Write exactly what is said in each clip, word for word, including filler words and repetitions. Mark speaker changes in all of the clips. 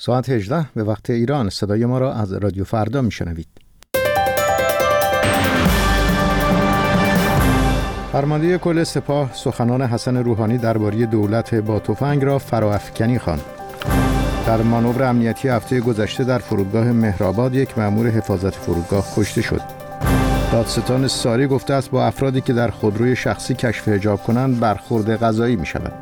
Speaker 1: ساعت هجده به وقت ایران. صدای ما را از رادیو فردا میشنوید. فرمانده کل سپاه سخنان حسن روحانی درباره دولت با تفنگ را فراافکنی خواند. در مانور امنیتی هفته گذشته در فرودگاه مهرآباد یک مأمور حفاظت فرودگاه کشته شد. دادستان ساری گفته است با افرادی که در خودروی شخصی کشف حجاب کنند برخورد قضایی می شود.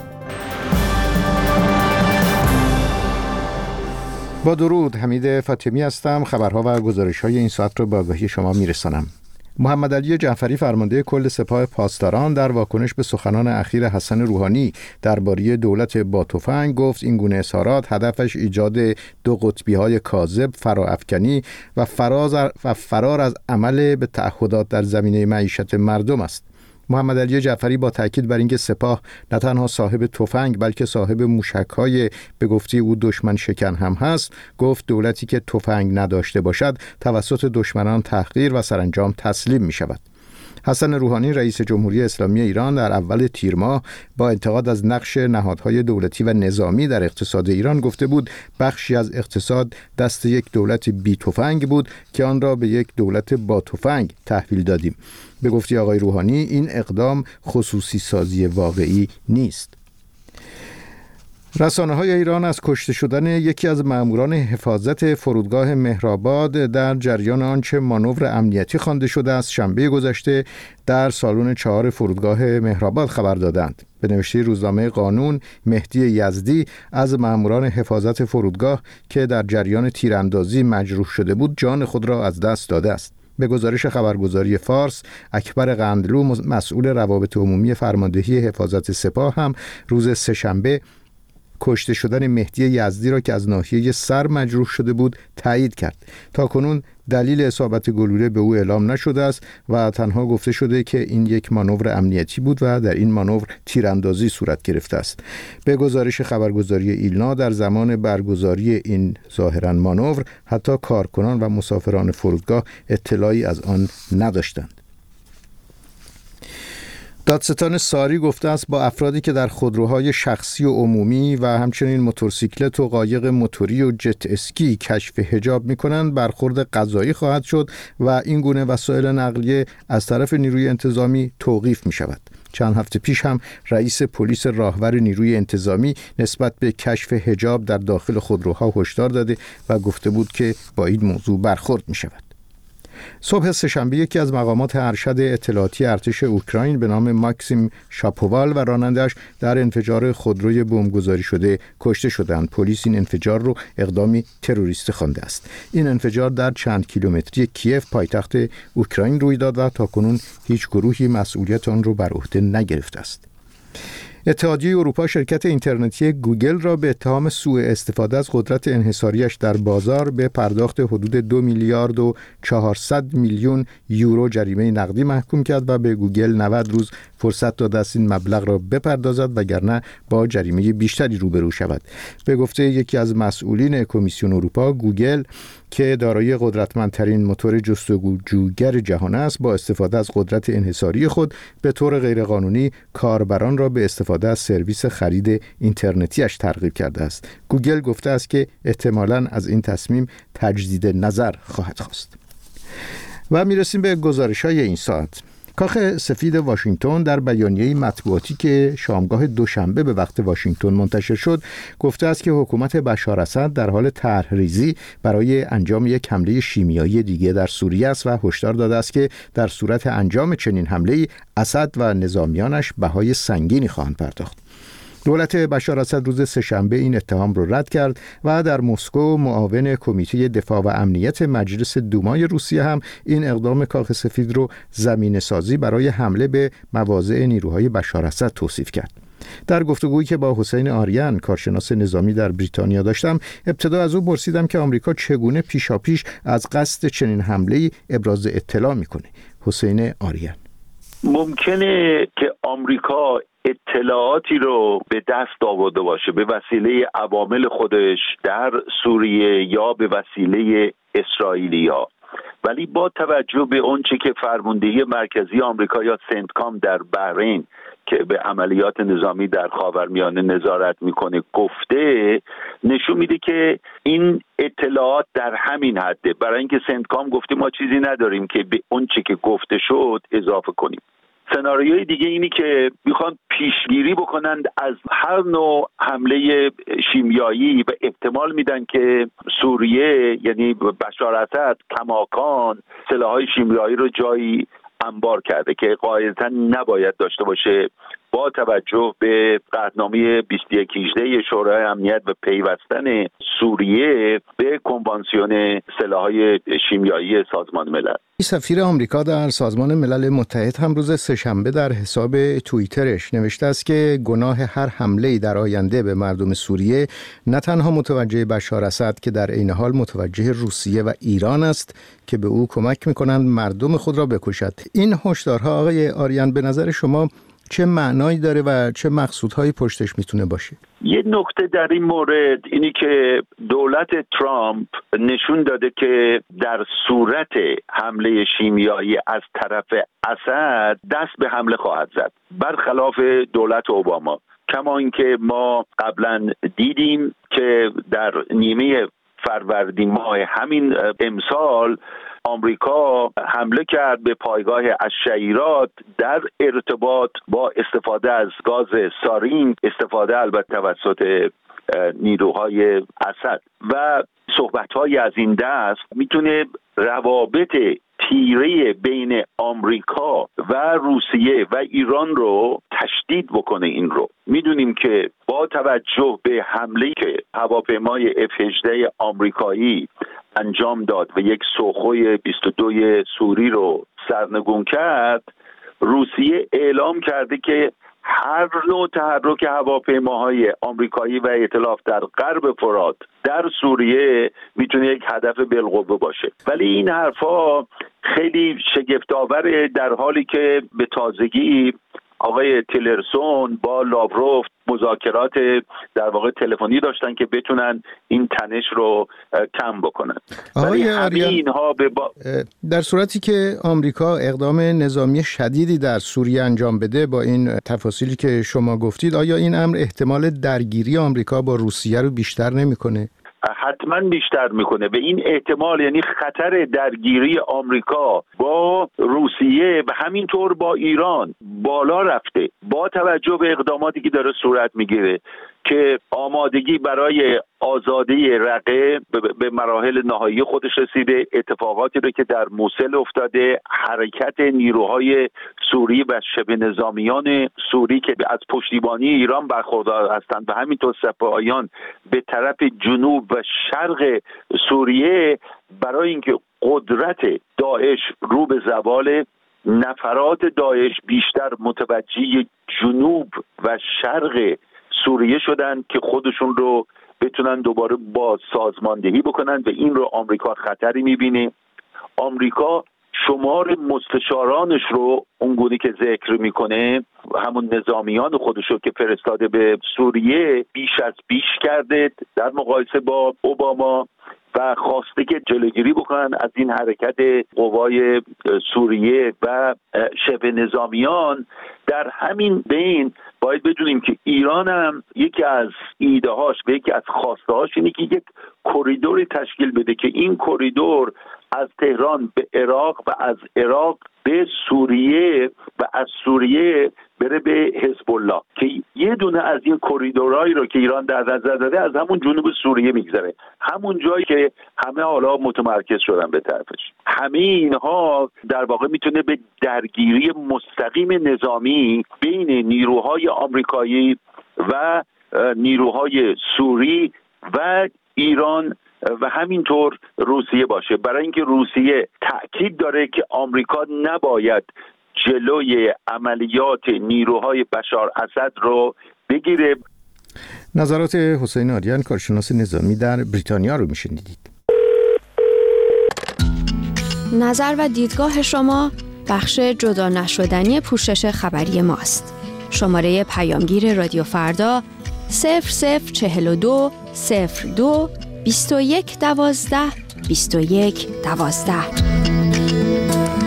Speaker 1: با درود، حمید فاطمی هستم. خبرها و گزارش‌های این ساعت را به آگاهی شما می‌رسانم. محمد علی جعفری فرمانده کل سپاه پاسداران در واکنش به سخنان اخیر حسن روحانی درباره دولت با تفنگ گفت این گونه اظهارات هدفش ایجاد دو قطبی‌های کاذب، فراافکنی و فراز و فرار از عمل به تعهدات در زمینه معیشت مردم است. محمد علی جعفری با تاکید بر اینکه سپاه نه تنها صاحب تفنگ بلکه صاحب موشک‌های به گفته او دشمن شکن هم هست، گفت دولتی که تفنگ نداشته باشد توسط دشمنان تحقیر و سرانجام تسلیم می شود. حسن روحانی رئیس جمهوری اسلامی ایران در اول تیر ماه با انتقاد از نقش نهادهای دولتی و نظامی در اقتصاد ایران گفته بود بخشی از اقتصاد دست یک دولت بی تفنگ بود که آن را به یک دولت با تفنگ تحویل دادیم. به گفته آقای روحانی این اقدام خصوصی سازی واقعی نیست. رسانه‌های ایران از کشته شدن یکی از ماموران حفاظت فرودگاه مهرآباد در جریان آنچه مانور امنیتی خوانده شده است شنبه گذشته در سالن چهار فرودگاه مهرآباد خبر دادند. به نوشته روزنامه قانون، مهدی یزدی از ماموران حفاظت فرودگاه که در جریان تیراندازی مجروح شده بود جان خود را از دست داده است. به گزارش خبرگزاری فارس، اکبر قندلو مسئول روابط عمومی فرماندهی حفاظت سپاه هم روز سه‌شنبه کشته شدن مهدی یزدی را که از ناحیه سر مجروح شده بود تایید کرد. تاکنون دلیل اصابت گلوله به او اعلام نشده است و تنها گفته شده که این یک مانور امنیتی بود و در این مانور تیراندازی صورت گرفته است. به گزارش خبرگزاری ایلنا در زمان برگزاری این ظاهراً مانور حتی کارکنان و مسافران فرودگاه اطلاعی از آن نداشتند. دادستان ساری گفته است با افرادی که در خودروهای شخصی و عمومی و همچنین موتورسیکلت و قایق موتوری و جت اسکی کشف حجاب می‌کنند برخورد قضایی خواهد شد و این گونه وسایل نقلیه از طرف نیروی انتظامی توقیف می‌شود. چند هفته پیش هم رئیس پلیس راهور نیروی انتظامی نسبت به کشف حجاب در داخل خودروها هشدار داده و گفته بود که با این موضوع برخورد می‌شود. صبح سه‌شنبه یکی از مقامات ارشد اطلاعاتی ارتش اوکراین به نام ماکسیم شاپووال و راننده‌اش در انفجار خودروی بمبگذاری شده کشته شدند. پلیس این انفجار رو اقدامی تروریستی خوانده است. این انفجار در چند کیلومتری کیف پایتخت اوکراین روی داد و تاکنون هیچ گروهی مسئولیت آن رو بر عهده نگرفته است. اتحادیه اروپا شرکت اینترنتی گوگل را به اتهام سوء استفاده از قدرت انحصاریش در بازار به پرداخت حدود دو میلیارد و چهارصد میلیون یورو جریمه نقدی محکوم کرد و به گوگل نود روز فرصت داده است این مبلغ را بپردازد وگرنه با جریمه بیشتری روبرو شود. به گفته یکی از مسئولین کمیسیون اروپا، گوگل که دارای قدرتمندترین موتور جستجوگر جهان است با استفاده از قدرت انحصاری خود به طور غیرقانونی کاربران را به استفاده از سرویس خرید اینترنتیش ترغیب کرده است. گوگل گفته است که احتمالاً از این تصمیم تجدید نظر خواهد خواست. و میرسیم به گزارش‌های این ساعت. کاخ سفید واشنگتن در بیانیه مطبوعاتی که شامگاه دوشنبه به وقت واشنگتن منتشر شد گفته است که حکومت بشار اسد در حال طرح‌ریزی برای انجام یک حمله شیمیایی دیگه در سوریه است و هشدار داده است که در صورت انجام چنین حمله‌ای اسد و نظامیانش بهای سنگینی خواهند پرداخت. دولت بشار اسد روز سه‌شنبه این اتهام را رد کرد و در مسکو معاون کمیته دفاع و امنیت مجلس دومای روسیه هم این اقدام کاخ سفید رو زمینه‌سازی برای حمله به مواضع نیروهای بشار اسد توصیف کرد. در گفتگویی که با حسین آریان کارشناس نظامی در بریتانیا داشتم ابتدا از او پرسیدم که آمریکا چگونه پیشاپیش از قصد چنین حمله‌ای ابراز اطلاع می‌کنه. حسین آریان:
Speaker 2: ممکنه که آمریکا اطلاعاتی رو به دست آورده باشه به وسیله عوامل خودش در سوریه یا به وسیله اسرائیلیا، ولی با توجه به اونچه که فرماندهی مرکزی آمریکا یا سنتکام در بحرین که به عملیات نظامی در خاورمیانه نظارت میکنه گفته، نشون میده که این اطلاعات در همین حده. برای اینکه سنتکام گفته ما چیزی نداریم که به اون چی که گفته شد اضافه کنیم. سناریوی دیگه اینی که میخوان پیشگیری بکنند از هر نوع حمله شیمیایی و احتمال میدن که سوریه یعنی بشار اسد کماکان سلاح‌های شیمیایی رو جایی انبار کرده که قاعدتاً نباید داشته باشه با توجه به قطعنامه بیست و یک هجده شورای امنیت و پیوستن سوریه به کنوانسیون سلاح‌های شیمیایی سازمان ملل.
Speaker 1: سفیر آمریکا در سازمان ملل متحد هم روز سه‌شنبه در حساب توییترش نوشته است که گناه هر حمله‌ای در آینده به مردم سوریه نه تنها متوجه بشار اسد که در عین حال متوجه روسیه و ایران است که به او کمک می‌کنند مردم خود را بکشد. این هشدارها آقای آریان به نظر شما چه معنایی داره و چه مقصودهایی پشتش میتونه باشه؟
Speaker 2: یه نکته در این مورد اینی که دولت ترامپ نشون داده که در صورت حمله شیمیایی از طرف اسد دست به حمله خواهد زد، برخلاف دولت اوباما. کما اینکه ما قبلا دیدیم که در نیمه فروردین ماه همین امسال آمریکا حمله کرد به پایگاه الشعیرات در ارتباط با استفاده از گاز سارین، استفاده البته توسط نیروهای اسد و صحبت‌های از این دست میتونه روابط تیره بین آمریکا و روسیه و ایران رو تشدید بکنه. این رو میدونیم که با توجه به حمله که هواپیمای اف هجده آمریکایی انجام داد و یک سوخوی بیست و دو سوری رو سرنگون کرد، روسیه اعلام کرده که هر نوع تحرک هواپیماهای آمریکایی و ائتلاف در غرب فرات در سوریه میتونه یک هدف بالقوه باشه. ولی این حرفا خیلی شگفت‌آوره در حالی که به تازگی آقای تیلرسون با لاوروف مذاکرات در واقع تلفنی داشتن که بتونن این تنش رو کم بکنن. ولی همه اینها به با...
Speaker 1: در صورتی که آمریکا اقدام نظامی شدیدی در سوریه انجام بده با این تفاصیلی که شما گفتید، آیا این امر احتمال درگیری آمریکا با روسیه رو بیشتر نمی‌کنه؟
Speaker 2: حتما بیشتر میکنه. به این احتمال یعنی خطر درگیری آمریکا با روسیه و همینطور با ایران بالا رفته با توجه به اقداماتی که داره صورت میگیره که آمادگی برای آزادی رقه به مراحل نهایی خودش رسیده، اتفاقاتی رو که در موصل افتاده، حرکت نیروهای سوری و شبه نظامیان سوری که از پشتیبانی ایران برخوردار هستند و همینطور سپاهیان به طرف جنوب و شرق سوریه برای اینکه قدرت داعش رو به زوال، نفرات داعش بیشتر متوجه جنوب و شرق سوریه شدن که خودشون رو بتونن دوباره با سازماندهی بکنن و این رو آمریکا خطری میبینه. آمریکا شمار مستشارانش رو اونگونه که ذکر میکنه، همون نظامیان خودش رو که فرستاده به سوریه بیش از بیش کرده در مقایسه با اوباما و خواسته که جلوگیری بکنن از این حرکت قوای سوریه و شبه نظامیان. در همین بین باید بدونیم که ایران هم یکی از ایده هاش و یکی از خواسته هاش اینه که یک کریدوری تشکیل بده که این کریدور از تهران به عراق و از عراق به سوریه و از سوریه بره به حزب الله، که یه دونه از این کریدورایی رو که ایران در نظر داده از همون جنوب سوریه میگذره، همون جایی که همه حالا متمرکز شدن به طرفش. همه اینها در واقع میتونه به درگیری مستقیم نظامی بین نیروهای آمریکایی و نیروهای سوری و ایران و همینطور روسیه باشه، برای اینکه روسیه تأکید داره که آمریکا نباید جلوی عملیات نیروهای بشار اسد رو بگیره.
Speaker 1: نظرات حسین آریان، کارشناس نظامی در بریتانیا رو میشنیدید.
Speaker 3: نظر و دیدگاه شما بخش جدا نشدنی پوشش خبری ماست. شماره پیامگیر رادیو فردا صفر صفر چهل و دو صفر دو بیست و یک دوازده بیست و یک دوازده.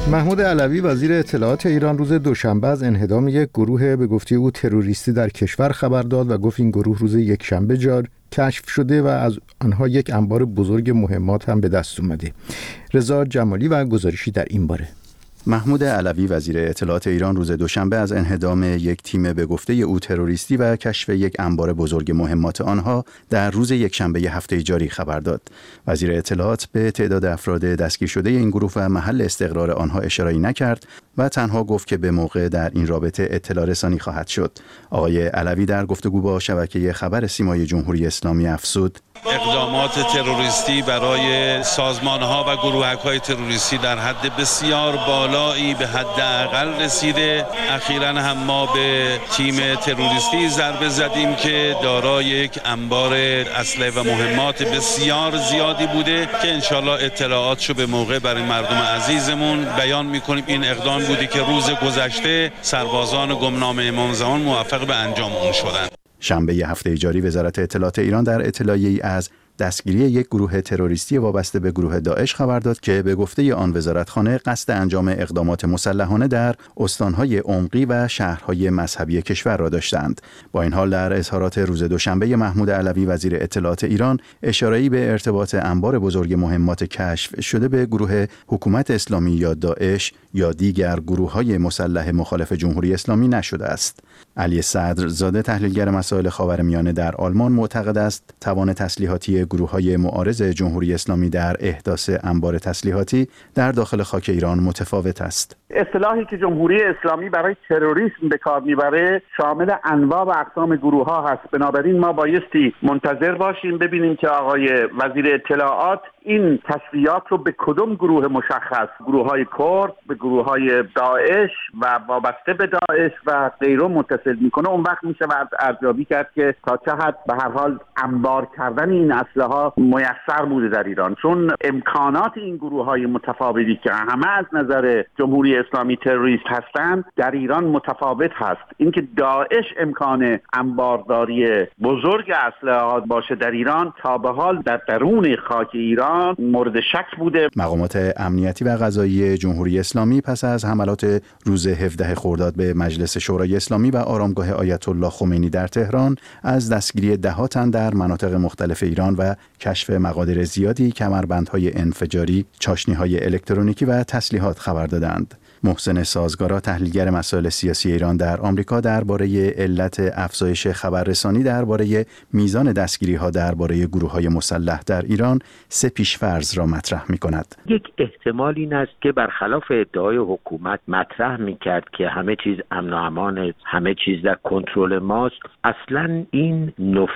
Speaker 1: محمود علوی وزیر اطلاعات ایران روز دوشنبه از انهدام یک گروه به گفته او تروریستی در کشور خبر داد و گفت این گروه روز یکشنبه جار کشف شده و از آنها یک انبار بزرگ مهمات هم به دست اومده. رضا جمالی و گزارشی در این باره.
Speaker 4: محمود علوی وزیر اطلاعات ایران روز دوشنبه از انهدام یک تیم به گفته او تروریستی و کشف یک انبار بزرگ مهمات آنها در روز یکشنبه هفته جاری خبر داد. وزیر اطلاعات به تعداد افراد دستگیر شده این گروه و محل استقرار آنها اشاره‌ای نکرد و تنها گفت که به موقع در این رابطه اطلاع رسانی خواهد شد. آقای علوی در گفتگو با شبکه خبر سیمای جمهوری اسلامی افزود:
Speaker 5: اقدامات تروریستی برای سازمان‌ها و گروهک‌های تروریستی در حد بسیار بالایی به حداقل رسیده. اخیراً هم ما به تیم تروریستی ضربه زدیم که دارای یک انبار اسلحه و مهمات بسیار زیادی بوده که انشالله اطلاعاتشو به موقع برای مردم عزیزمون بیان می‌کنیم. این اقدام بودی که روز گذشته سربازان گمنام امام زمان موفق به انجام اون شدند.
Speaker 4: شنبه هفته جاری وزارت اطلاعات ایران در اطلاعیه‌ای از دستگیری یک گروه تروریستی وابسته به گروه داعش خبر داد که به گفته آن وزارتخانه قصد انجام اقدامات مسلحانه در استانهای عمقی و شهرهای مذهبی کشور را داشتند. با این حال در اظهارات روز دوشنبه محمود علوی وزیر اطلاعات ایران اشاره‌ای به ارتباط انبار بزرگ مهمات کشف شده به گروه حکومت اسلامی یا داعش یا دیگر گروه‌های مسلح مخالف جمهوری اسلامی نشده است. علی صدرزاده تحلیلگر مسائل خاورمیانه در آلمان معتقد است توان تسلیحاتی گروه‌های معارض جمهوری اسلامی در احداث انبار تسلیحاتی در داخل خاک ایران متفاوت است.
Speaker 6: اصطلاحی که جمهوری اسلامی برای تروریسم به کار میبره شامل انواع و اقسام گروه‌ها هست. بنابراین ما بایستی منتظر باشیم ببینیم که آقای وزیر اطلاعات این تسلیحات رو به کدام گروه مشخص، گروه‌های کرد، به گروه‌های داعش و وابسته به داعش و غیره متصل میکنه. اون وقت میشه ارزیابی کرد که تا چه حد به هر حال انبار کردن این اسلحه میسر بوده در ایران، چون امکانات این گروه‌های متفاوتی که همه از نظر جمهوری اسلامی تروریست هستند در ایران متفاوت هست. اینکه داعش امکان انبارداری بزرگ اسلحه باشه در ایران تا به حال در درون خاک ایران مورد شک بوده.
Speaker 4: مقامات امنیتی و قضایی جمهوری اسلامی پس از حملات روز هفدهم خرداد به مجلس شورای اسلامی و آرامگاه آیت الله خمینی در تهران از دستگیری ده‌ها تن در مناطق مختلف ایران و کشف مقادیر زیادی کمربندهای انفجاری، چاشنی‌های الکترونیکی و تسلیحات خبر دادند. محسن سازگارا تحلیلگر مسائل سیاسی ایران در آمریکا درباره علت افزایش خبررسانی درباره میزان دستگیری‌ها درباره گروه‌های مسلح در ایران سه پیش‌فرض را مطرح می‌کند.
Speaker 7: یک احتمال این است که برخلاف ادعای حکومت مطرح می‌کرد که همه چیز امن و امان، همه چیز در کنترل ماست، اصلاً این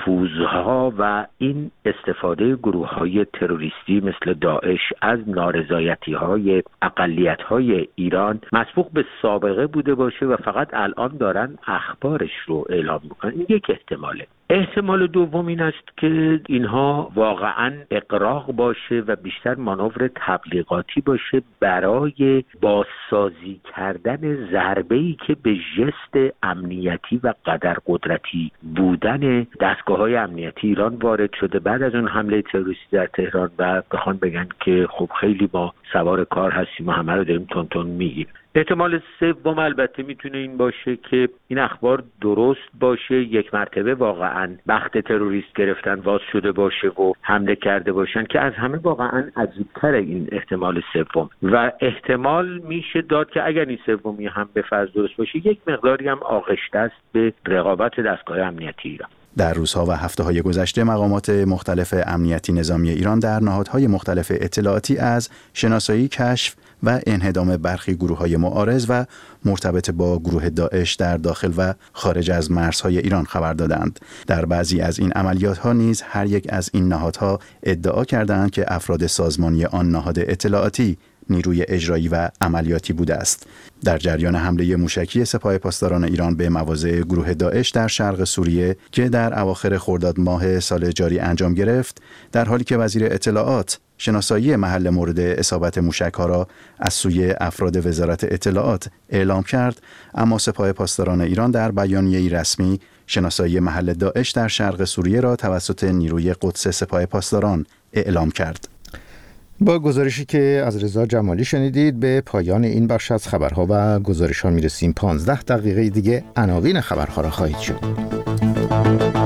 Speaker 7: نفوذها و این استفاده گروه‌های تروریستی مثل داعش از نارضایتی‌های اقلیت‌های ایران مسبوق به سابقه بوده باشه و فقط الان دارن اخبارش رو اعلام میکنن. این یک احتماله. احتمال دوم این است که اینها واقعا اغراق باشه و بیشتر مانور تبلیغاتی باشه برای بازسازی کردن ضربه‌ای که به ژست امنیتی و قدر قدرتی بودن دستگاه‌های امنیتی ایران وارد شده بعد از اون حمله تروریستی در تهران و بخوان بگن که خب خیلی ما سوار کار هستیم و همه رو داریم تون تون میگیم. احتمال سوم البته میتونه این باشه که این اخبار درست باشه، یک مرتبه واقعا بخت تروریست گرفتن واز شده باشه و حمله کرده باشن که از همه واقعا عجیب‌تر این احتمال سوم و احتمال میشه داد که اگر این سومی هم به فرض درست باشه یک مقداری هم آغشته است به رقابت دستگاه امنیتی ایران.
Speaker 4: در روزها و هفته‌های گذشته مقامات مختلف امنیتی نظامی ایران در نهادهای مختلف اطلاعاتی از شناسایی، کشف و انهدام برخی گروه‌های معارض و مرتبط با گروه داعش در داخل و خارج از مرزهای ایران خبر دادند. در بعضی از این عملیات‌ها نیز هر یک از این نهادها ادعا کردند که افراد سازمانی آن نهاد اطلاعاتی نیروی اجرایی و عملیاتی بوده است. در جریان حمله موشکی سپاه پاسداران ایران به مواضع گروه داعش در شرق سوریه که در اواخر خرداد ماه سال جاری انجام گرفت، در حالی که وزیر اطلاعات شناسایی محل مورد اصابت موشک‌ها را از سوی افراد وزارت اطلاعات اعلام کرد، اما سپاه پاسداران ایران در بیانیه‌ای رسمی شناسایی محل داعش در شرق سوریه را توسط نیروی قدس سپاه پاسداران اعلام کرد.
Speaker 1: با گزارشی که از رضا جمالی شنیدید به پایان این بخش از خبرها و گزارش‌ها میرسیم. پانزده دقیقه دیگه عناوین خبرها را خواهید شد.